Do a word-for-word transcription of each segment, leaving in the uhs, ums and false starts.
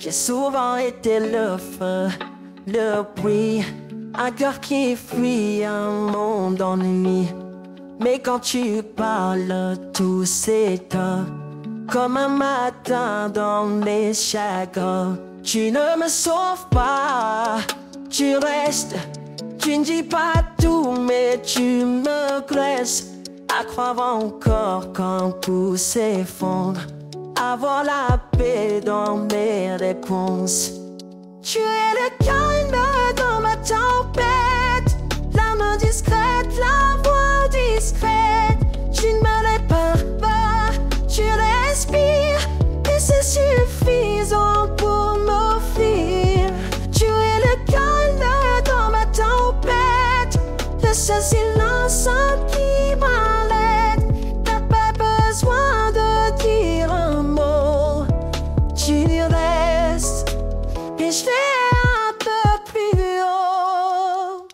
J'ai souvent été le feu, le bruit, un cœur qui fuit un monde d'ennui. Mais quand tu parles, tout s'éteint comme un matin dans mes chagrins. Tu ne me sauves pas, tu restes. Tu ne dis pas tout, mais tu me graisses à croire encore quand tout s'effondre, avoir la paix dans mes réponses. Tu es le calme dans ma tempête, la main discrète, la voix discrète. Tu ne me répares pas, tu respires, et c'est suffisant pour m'offrir. Tu es le calme dans ma tempête, le seul silence qui m'enlève. T'as pas besoin de dire un mot, tu restes et je vais un peu plus haut.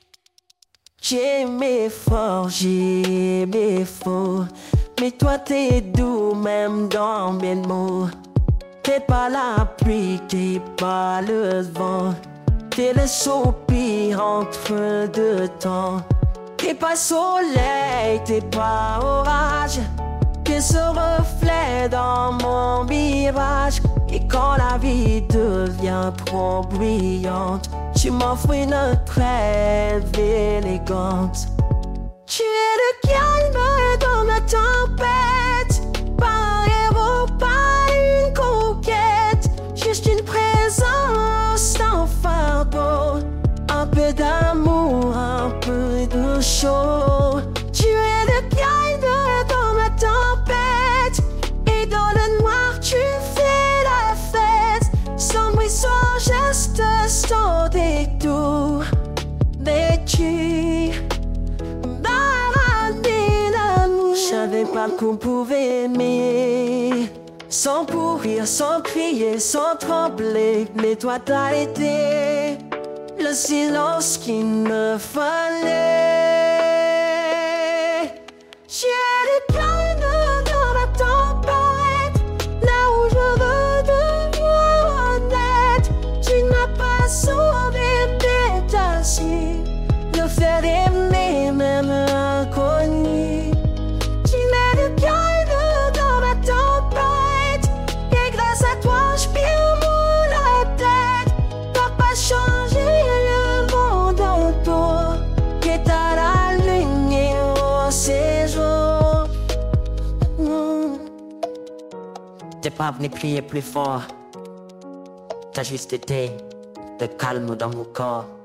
J'ai mes forts, j'ai mes faux, mais toi t'es doux même dans mes mots. T'es pas la pluie, t'es pas le vent, t'es le soupir entre deux temps. T'es pas soleil, t'es pas orage, t'es ce reflet dans mon mirage. Et quand la vie devient trop brillante, tu m'offres une trêve élégante. Tu es le calme dans ma tempête, pas un héros, pas une conquête, juste une présence sans fardeau, un peu d'amour, un peu de chaud. Tu es le calme dans ma tempête, et dans le noir tu fais la fête, sans bruit, sans geste, sans détour. Mais tu m'as ramené l'amour. Je savais pas qu'on pouvait aimer sans courir, sans crier, sans trembler. Mais toi t'as été le silence qu'il me fallait. Tu es le calme dans la tempête, là où je veux devoir honnête. Tu n'as pas sauvé mes tâches, le fait d'aimer même inconnu. Tu mets le calme dans la tempête, et grâce à toi je perds la tête. T'as pas changé le monde autour, qui est à la lune et au séjour. Mm. T'es pas venu crier plus fort, t'as juste été le calme dans mon corps.